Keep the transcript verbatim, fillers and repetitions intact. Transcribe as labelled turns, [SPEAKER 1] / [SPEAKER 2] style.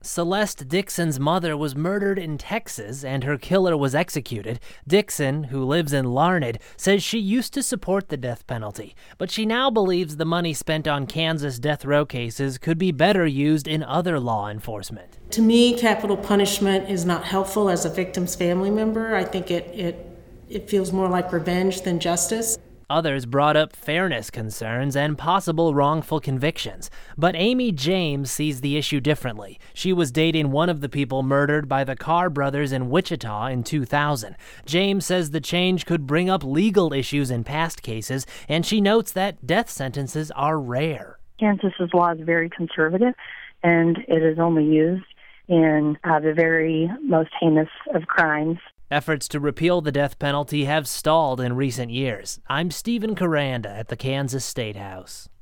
[SPEAKER 1] Celeste Dixon's mother was murdered in Texas and her killer was executed. Dixon, who lives in Larned, says she used to support the death penalty, but she now believes the money spent on Kansas death row cases could be better used in other law enforcement.
[SPEAKER 2] To me, capital punishment is not helpful as a victim's family member. I think it, it, it feels more like revenge than justice.
[SPEAKER 1] Others brought up fairness concerns and possible wrongful convictions. But Amy James sees the issue differently. She was dating one of the people murdered by the Carr brothers in Wichita in two thousand. James says the change could bring up legal issues in past cases, and she notes that death sentences are rare.
[SPEAKER 3] Kansas's law is very conservative, and it is only used in uh, the very most heinous of crimes.
[SPEAKER 1] Efforts to repeal the death penalty have stalled in recent years. I'm Stephen Caranda at the Kansas State House.